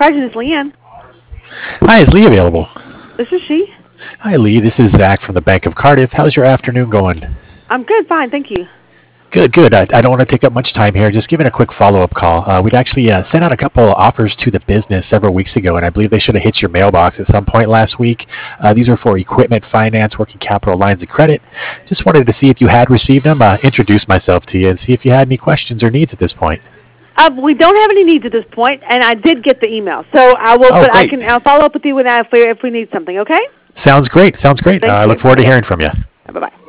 Card, it's Leanne. Hi, is Lee available? This is she. Hi, Lee. This is Zach from the Bank of Cardiff. How's your afternoon going? I'm good, fine, thank you. Good, good. I don't want to take up much time here. Just giving a quick follow-up call. We'd actually sent out a couple of offers to the business several weeks ago, and I believe they should have hit your mailbox at some point last week. These are for equipment finance, working capital lines of credit. Just wanted to see if you had received them, introduce myself to you, and see if you had any questions or needs at this point. We don't have any needs at this point, and I did get the email, so I will. Oh, but great. I'll follow up with you with that if we need something. Okay? Sounds great. Sounds great. Thank I you. look forward to hearing from you. Bye bye.